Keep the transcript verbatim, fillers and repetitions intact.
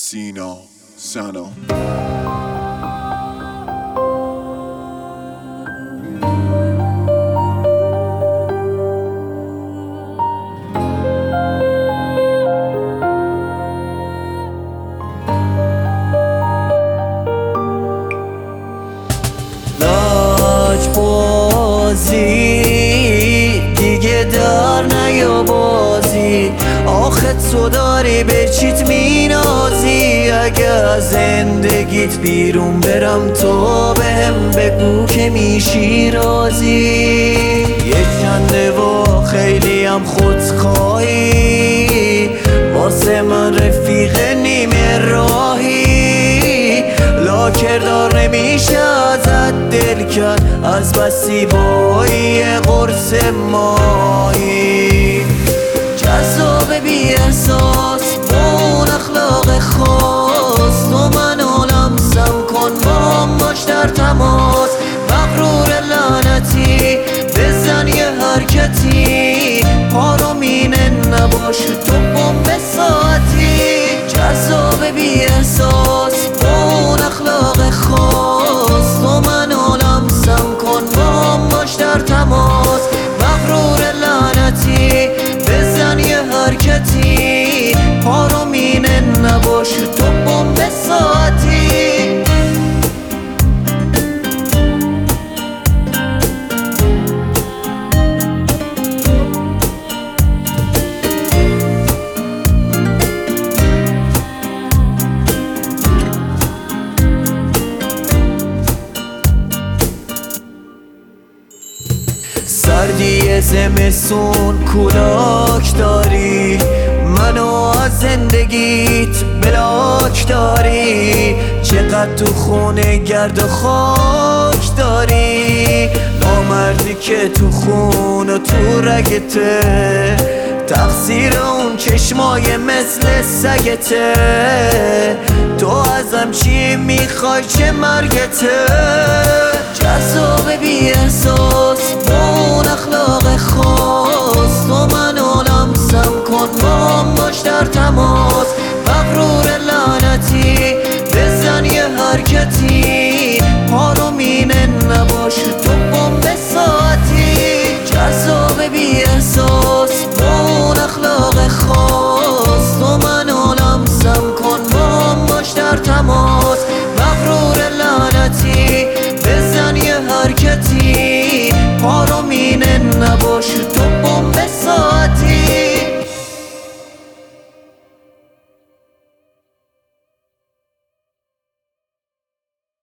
سینا سنا دیگه در نیا بازی، آخه تو داری به چیت مینازی. اگه از زندگیت بیرون برم تو بهم بگو که میشی راضی. یه چنده و خیلی هم خودخواهی، واسه من رفیق نیمه راهی. لاکردار نمیشه ازت دل کرد، از بسی بایی قرص ماهی. جذاب بی احساس با اون اخلاق خاص، تو منو لمسم کن با هم باش در تماس. مغرور لعنتی بزن یه حرکتی، پارومینه نباش تو بمب ساعتی. جذاب بی احساس با اون اخلاق خاص، تو منو لمسم کن با هم باش در تماس. مغرور لعنتی بزن یه حرکتی، پارومینه نباش تو بمب ساعتی. سردی زمستون کولاک داری، منو از زندگیت بلاک داری. چقدر تو خونه گرد و خاک داری، نامردی که تو خون و تو رگته. تقصیر اون چشمای مثل سگته، تو ازم چی میخوای چه مرگته. جذاب بی احساس با اون اخلاق خاص، تو منو لمسم کن با هم باش در تماس.